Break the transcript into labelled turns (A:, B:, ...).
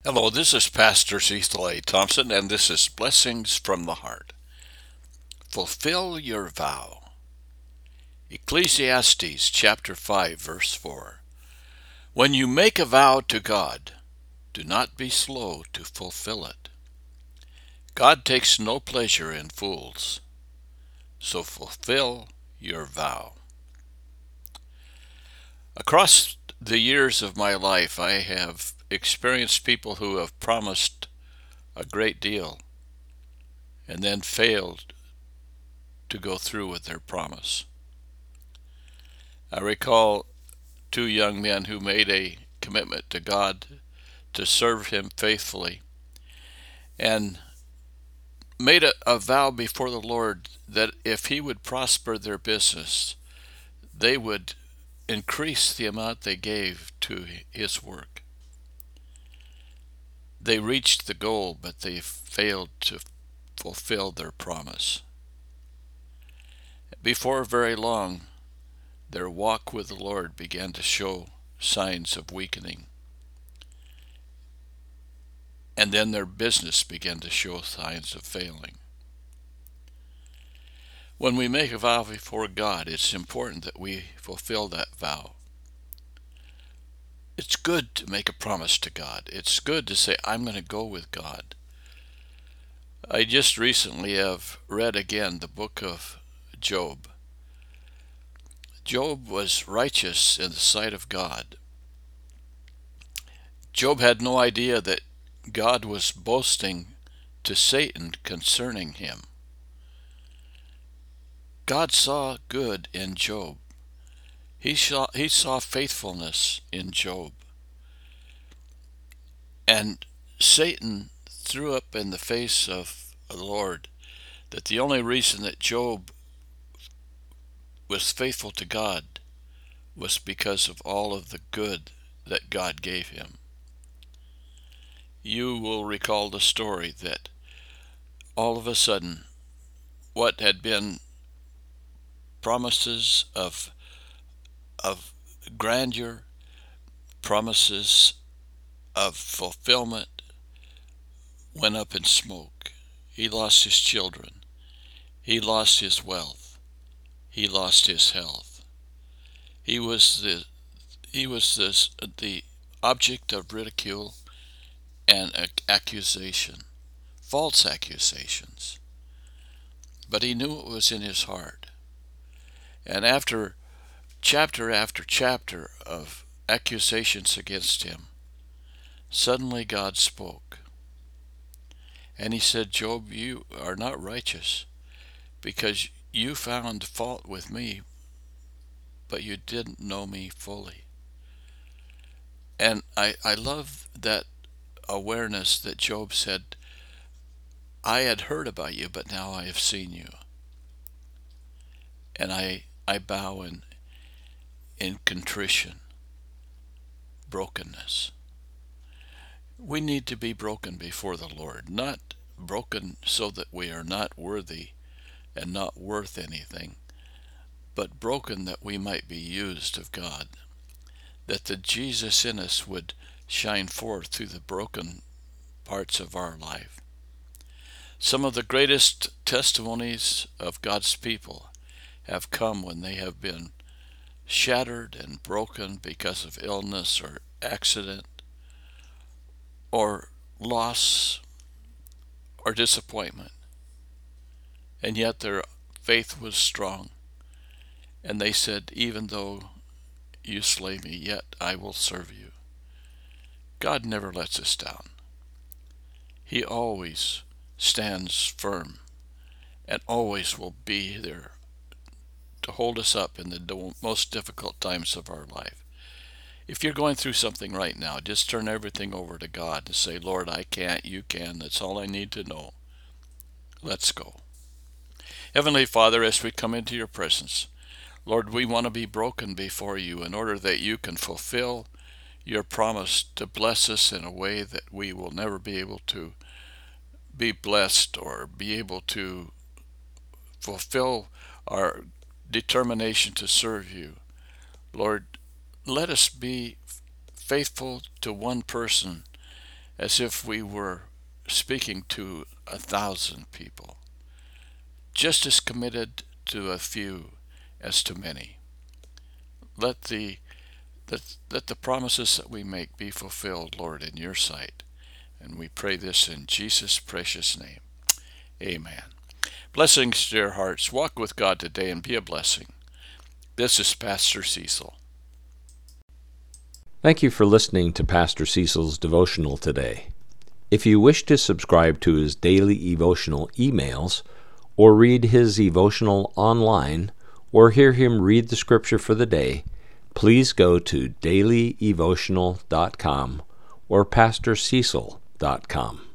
A: Hello, this is Pastor Cecil A. Thompson, and this is Blessings from the Heart. Fulfill your vow. Ecclesiastes chapter 5, verse 4. When you make a vow to God, do not be slow to fulfill it. God takes no pleasure in fools, so fulfill your vow. Across the years of my life, I have experienced people who have promised a great deal and then failed to go through with their promise. I recall two young men who made a commitment to God to serve Him faithfully and made a vow before the Lord that if He would prosper their business, they would increase the amount they gave to His work. They reached the goal, but they failed to fulfill their promise. Before very long, their walk with the Lord began to show signs of weakening. And then their business began to show signs of failing. When we make a vow before God, it's important that we fulfill that vow. It's good to make a promise to God. It's good to say, I'm going to go with God. I just recently have read again the book of Job. Job was righteous in the sight of God. Job had no idea that God was boasting to Satan concerning him. God saw good in Job. He saw faithfulness in Job. And Satan threw up in the face of the Lord that the only reason that Job was faithful to God was because of all of the good that God gave him. You will recall the story that all of a sudden what had been promises of grandeur, promises of fulfillment, went up in smoke. He lost his children. He lost his wealth. He lost his health. He was the object of ridicule and accusation, false accusations. But he knew what was in his heart. And after chapter of accusations against him, suddenly God spoke. And he said, Job, you are not righteous because you found fault with me, but you didn't know me fully. And I love that awareness that Job said, I had heard about you, but now I have seen you. And I bow in contrition, brokenness. We need to be broken before the Lord, not broken so that we are not worthy and not worth anything, but broken that we might be used of God, that the Jesus in us would shine forth through the broken parts of our life. Some of the greatest testimonies of God's people have come when they have been shattered and broken because of illness or accident or loss or disappointment. And yet their faith was strong. And they said, even though you slay me, yet I will serve you. God never lets us down. He always stands firm and always will be there to hold us up in the most difficult times of our life. If you're going through something right now, just turn everything over to God and say, Lord, I can't, you can. That's all I need to know. Let's go. Heavenly Father, as we come into your presence, Lord, we want to be broken before you in order that you can fulfill your promise to bless us in a way that we will never be able to be blessed or be able to fulfill our determination to serve you. Lord, let us be faithful to one person as if we were speaking to 1,000 people, just as committed to a few as to many. Let the promises that we make be fulfilled, Lord, in your sight. And we pray this in Jesus' precious name. Amen. Blessings to your hearts. Walk with God today and be a blessing. This is Pastor Cecil.
B: Thank you for listening to Pastor Cecil's devotional today. If you wish to subscribe to his daily devotional emails, or read his devotional online, or hear him read the scripture for the day, please go to dailydevotional.com or pastorcecil.com.